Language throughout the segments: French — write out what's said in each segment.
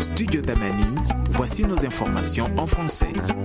Studio Damani, voici nos informations en français.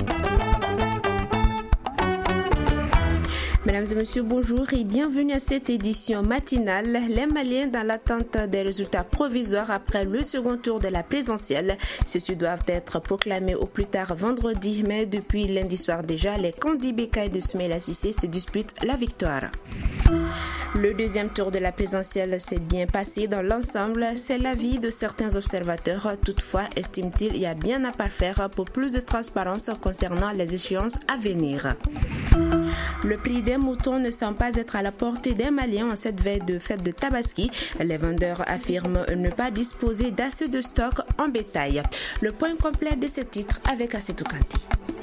Mesdames et messieurs, bonjour et bienvenue à cette édition matinale. Les Maliens dans l'attente des résultats provisoires après le second tour de la présidentielle. Ceux-ci doivent être proclamés au plus tard vendredi, mais depuis lundi soir déjà, les candidats Bekay de Soumaïla Cissé se disputent la victoire. Le deuxième tour de la présidentielle s'est bien passé dans l'ensemble. C'est l'avis de certains observateurs. Toutefois, estiment-ils qu'il y a bien à parfaire pour plus de transparence concernant les échéances à venir. Le prix des moutons ne semble pas être à la portée des Maliens en cette veille de fête de Tabaski. Les vendeurs affirment ne pas disposer d'assez de stock en bétail. Le point complet de ce titre avec Assetou Kanté.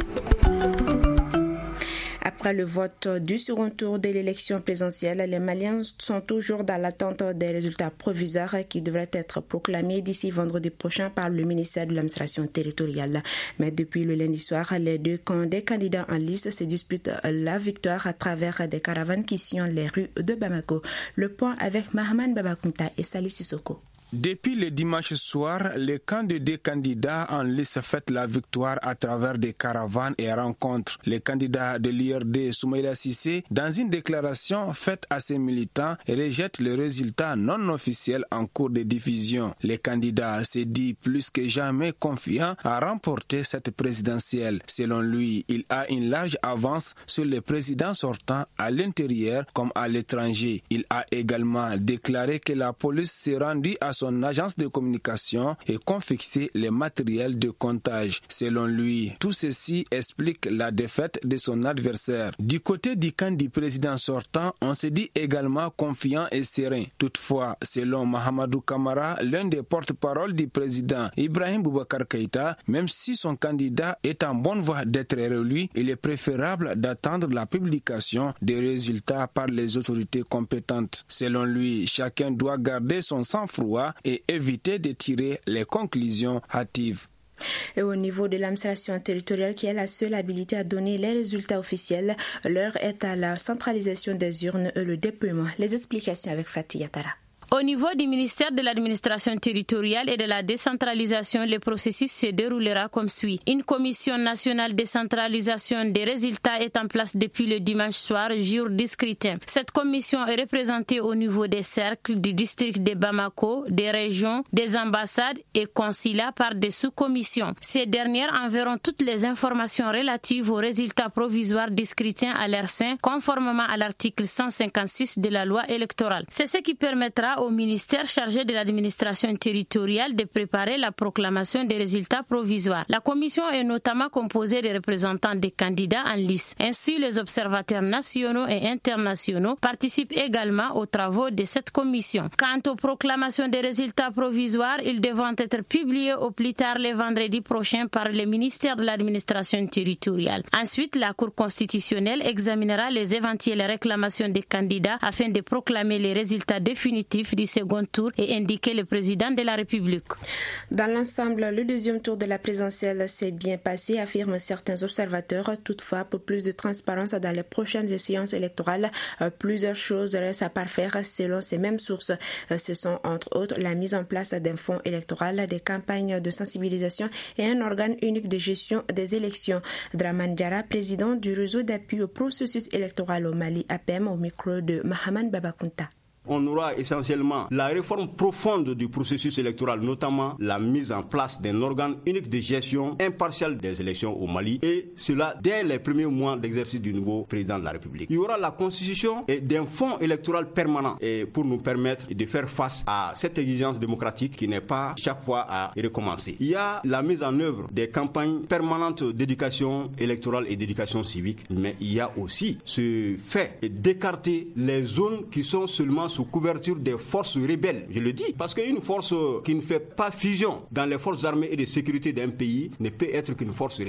Après le vote du second tour de l'élection présidentielle, les Maliens sont toujours dans l'attente des résultats provisoires qui devraient être proclamés d'ici vendredi prochain par le ministère de l'administration territoriale. Mais depuis le lundi soir, les deux camps des candidats en lice se disputent la victoire à travers des caravanes qui sillonnent les rues de Bamako. Le point avec Mahaman Babakunta et Sali Sissoko. Depuis le dimanche soir, les camps de deux candidats en lice fêtent la victoire à travers des caravanes et rencontres. Les candidats de l'IRD Soumaïla Cissé, dans une déclaration faite à ses militants, rejettent les résultats non officiels en cours de diffusion. Les candidats se disent plus que jamais confiants à remporter cette présidentielle. Selon lui, il a une large avance sur les présidents sortants à l'intérieur comme à l'étranger. Il a également déclaré que la police s'est rendue à son agence de communication et confisqué les matériels de comptage. Selon lui, tout ceci explique la défaite de son adversaire. Du côté du camp du président sortant, on se dit également confiant et serein. Toutefois, selon Mahamadou Kamara, l'un des porte-parole du président Ibrahim Boubacar Keïta, même si son candidat est en bonne voie d'être réélu, il est préférable d'attendre la publication des résultats par les autorités compétentes. Selon lui, chacun doit garder son sang-froid et éviter de tirer les conclusions hâtives. Et au niveau de l'administration territoriale qui a la seule habilité à donner les résultats officiels, l'heure est à la centralisation des urnes et le dépouillement. Les explications avec Fatih Yatara. Au niveau du ministère de l'administration territoriale et de la décentralisation, le processus se déroulera comme suit. Une commission nationale décentralisation des résultats est en place depuis le dimanche soir, jour du scrutin. Cette commission est représentée au niveau des cercles du district de Bamako, des régions, des ambassades et consulats par des sous-commissions. Ces dernières enverront toutes les informations relatives aux résultats provisoires du scrutin à leur sein, conformément à l'article 156 de la loi électorale. C'est ce qui permettra au ministère chargé de l'administration territoriale de préparer la proclamation des résultats provisoires. La commission est notamment composée de représentants des candidats en lice. Ainsi, les observateurs nationaux et internationaux participent également aux travaux de cette commission. Quant aux proclamations des résultats provisoires, ils devront être publiés au plus tard le vendredi prochain par le ministère de l'administration territoriale. Ensuite, la Cour constitutionnelle examinera les éventuelles réclamations des candidats afin de proclamer les résultats définitifs du second tour et indiquer le président de la République. Dans l'ensemble, le deuxième tour de la présidentielle s'est bien passé, affirment certains observateurs. Toutefois, pour plus de transparence dans les prochaines échéances électorales, plusieurs choses restent à parfaire selon ces mêmes sources. Ce sont entre autres la mise en place d'un fonds électoral, des campagnes de sensibilisation et un organe unique de gestion des élections. Draman Diara, président du réseau d'appui au processus électoral au Mali, APM, au micro de Mahaman Babakunta. On aura essentiellement la réforme profonde du processus électoral, notamment la mise en place d'un organe unique de gestion impartiale des élections au Mali, et cela dès les premiers mois d'exercice du nouveau président de la République. Il y aura la constitution d'un fonds électoral permanent pour nous permettre de faire face à cette exigence démocratique qui n'est pas chaque fois à recommencer. Il y a la mise en œuvre des campagnes permanentes d'éducation électorale et d'éducation civique, mais il y a aussi ce fait d'écarter les zones qui sont seulement sous couverture des forces rebelles. Je le dis parce qu'une force qui ne fait pas fusion dans les forces armées et de sécurité d'un pays ne peut être qu'une force rebelle.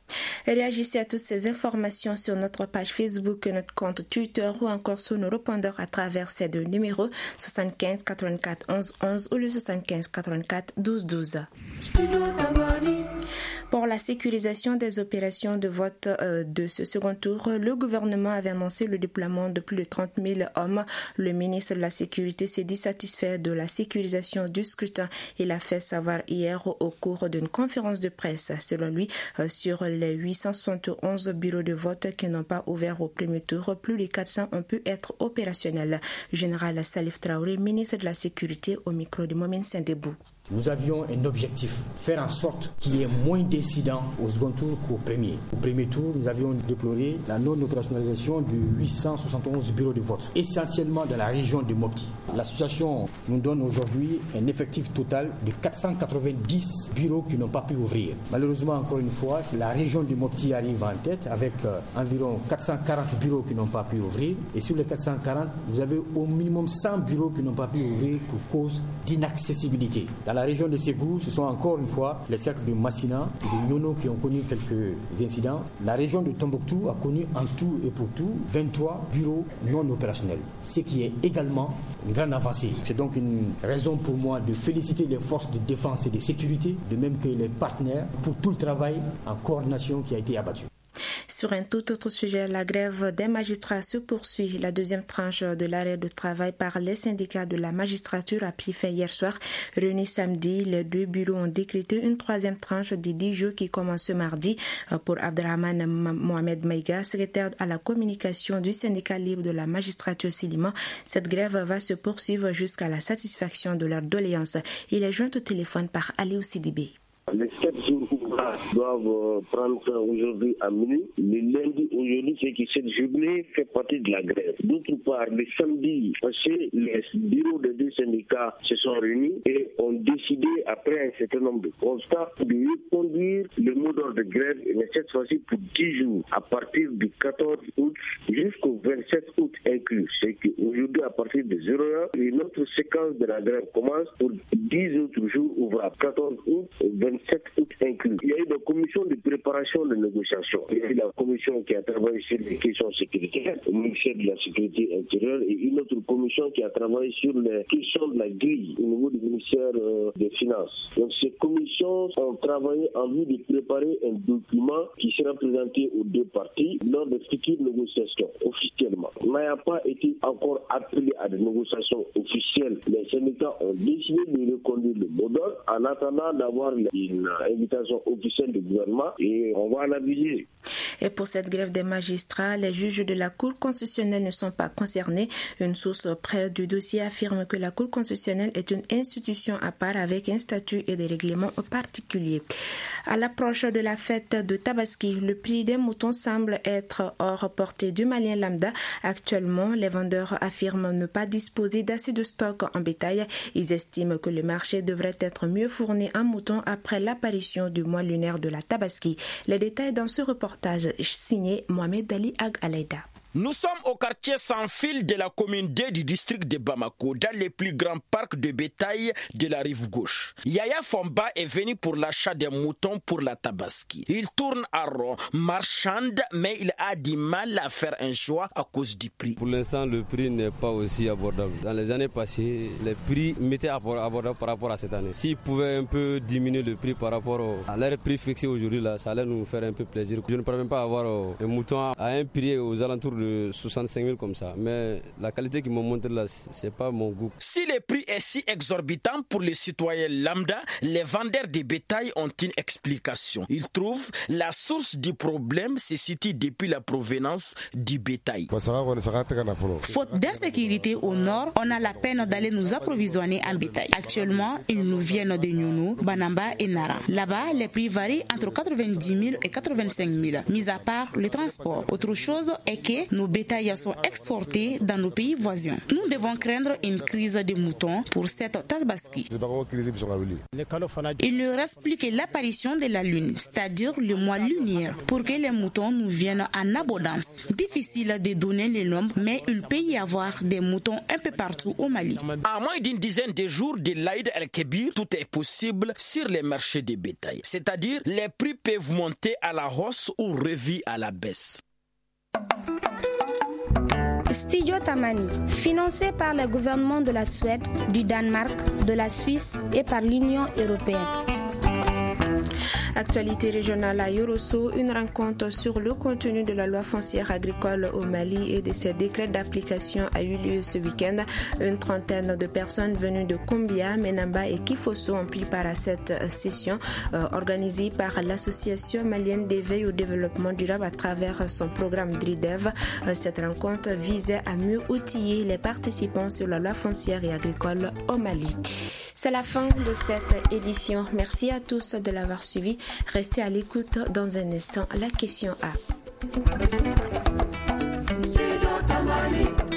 Réagissez à toutes ces informations sur notre page Facebook, notre compte Twitter ou encore sur nos répondeurs à travers ces deux numéros 75 84 11 11 ou le 75 84 12 12. Pour la sécurisation des opérations de vote de ce second tour, le gouvernement avait annoncé le déploiement de plus de 30 000 hommes. Le ministre de la Sécurité s'est dit satisfait de la sécurisation du scrutin. Il a fait savoir hier au cours d'une conférence de presse. Selon lui, sur les 871 bureaux de vote qui n'ont pas ouvert au premier tour, plus de 400 ont pu être opérationnels. Général Salif Traoré, ministre de la Sécurité, au micro de Momin Sindebou. Nous avions un objectif, faire en sorte qu'il y ait moins d'incidents au second tour qu'au premier. Au premier tour, nous avions déploré la non-opérationnalisation de 871 bureaux de vote, essentiellement dans la région de Mopti. L'association nous donne aujourd'hui un effectif total de 490 bureaux qui n'ont pas pu ouvrir. Malheureusement, encore une fois, la région de Mopti arrive en tête avec environ 440 bureaux qui n'ont pas pu ouvrir. Et sur les 440, vous avez au minimum 100 bureaux qui n'ont pas pu ouvrir pour cause d'inaccessibilité. Dans la région de Ségou, ce sont encore une fois les cercles de Massina et de Nyono qui ont connu quelques incidents. La région de Tombouctou a connu en tout et pour tout 23 bureaux non opérationnels, ce qui est également une grande avancée. C'est donc une raison pour moi de féliciter les forces de défense et de sécurité, de même que les partenaires, pour tout le travail en coordination qui a été abattu. Sur un tout autre sujet, la grève des magistrats se poursuit. La deuxième tranche de l'arrêt de travail par les syndicats de la magistrature a pris fin hier soir. Réunis samedi, les deux bureaux ont décrété une troisième tranche des 10 jours qui commence ce mardi. Pour Abdrahman Mohamed Maïga, secrétaire à la communication du syndicat libre de la magistrature Silima, cette grève va se poursuivre jusqu'à la satisfaction de leurs doléances. Il est joint au téléphone par Aliou Sidibé. Les 7 jours ouvrables doivent prendre fin aujourd'hui à minuit. Le lundi, aujourd'hui, c'est que cette journée fait partie de la grève. D'autre part, le samedi passé, les bureaux des deux syndicats se sont réunis et ont décidé, après un certain nombre de constats, de reconduire le mot d'ordre de grève, mais cette fois-ci pour 10 jours, à partir du 14 août jusqu'au 27 août inclus. C'est qu'aujourd'hui, à partir de 0h, une autre séquence de la grève commence pour 10 autres jours ouvrables, 14 août, 27 août inclus. Il y a eu des commissions de préparation de négociation. Il y a eu la commission qui a travaillé sur les questions sécuritaires au ministère de la Sécurité intérieure et une autre commission qui a travaillé sur les questions de la grille au niveau du ministère des Finances. Donc ces commissions ont travaillé en vue de préparer un document qui sera présenté aux deux parties lors des futures négociations officiellement. On n'a pas été encore appelé à des négociations officielles. Les syndicats ont décidé de reconduire le mot d'ordre en attendant d'avoir une invitation officielle du gouvernement et on va l'aviser. Et pour cette grève des magistrats, les juges de la Cour constitutionnelle ne sont pas concernés. Une source près du dossier affirme que la Cour constitutionnelle est une institution à part avec un statut et des règlements particuliers. À l'approche de la fête de Tabaski, le prix des moutons semble être hors portée du malien lambda. Actuellement, les vendeurs affirment ne pas disposer d'assez de stock en bétail. Ils estiment que le marché devrait être mieux fourni en moutons après l'apparition du mois lunaire de la Tabaski. Les détails dans ce reportage signé Mohamed Ali Ag Alaïda. Nous sommes au quartier sans fil de la commune 2 du district de Bamako, dans les plus grands parcs de bétail de la rive gauche. Yaya Fomba est venu pour l'achat des moutons pour la Tabaski. Il tourne à rond, marchande, mais il a du mal à faire un choix à cause du prix. Pour l'instant, le prix n'est pas aussi abordable. Dans les années passées, les prix m'étaient abordables par rapport à cette année. S'ils pouvaient un peu diminuer le prix par rapport à leur prix fixé aujourd'hui, là, ça allait nous faire un peu plaisir. Je ne pourrais même pas avoir un mouton à un prix aux alentours de 65 000 comme ça, mais la qualité qu'ils m'ont montré là, c'est pas mon goût. Si le prix est si exorbitant pour les citoyens lambda, les vendeurs de bétail ont une explication. Ils trouvent la source du problème se situe depuis la provenance du bétail. Faute d'insécurité au nord, on a la peine d'aller nous approvisionner en bétail. Actuellement, ils nous viennent de Nyunou, Banamba et Nara. Là-bas, les prix varient entre 90 000 et 85 000, mis à part le transport. Autre chose est que fait, nos bétails sont exportés dans nos pays voisins. Nous devons craindre une crise de moutons pour cette Tabaski. Il ne reste plus que l'apparition de la lune, c'est-à-dire le mois lunaire, pour que les moutons nous viennent en abondance. Difficile de donner le nombre, mais il peut y avoir des moutons un peu partout au Mali. À moins d'une dizaine de jours de l'Aïd el-Kébir, tout est possible sur les marchés de bétail. C'est-à-dire, les prix peuvent monter à la hausse ou revenir à la baisse. Studio Tamani, financé par le gouvernement de la Suède, du Danemark, de la Suisse et par l'Union européenne. Actualité régionale à Yorosso, une rencontre sur le contenu de la loi foncière agricole au Mali et de ses décrets d'application a eu lieu ce week-end. Une trentaine de personnes venues de Kombia, Menamba et Kifosso ont pris part à cette session organisée par l'Association malienne d'éveil au développement durable à travers son programme DRIDEV. Cette rencontre visait à mieux outiller les participants sur la loi foncière et agricole au Mali. C'est la fin de cette édition. Merci à tous de l'avoir suivi. Restez à l'écoute dans un instant. La question A.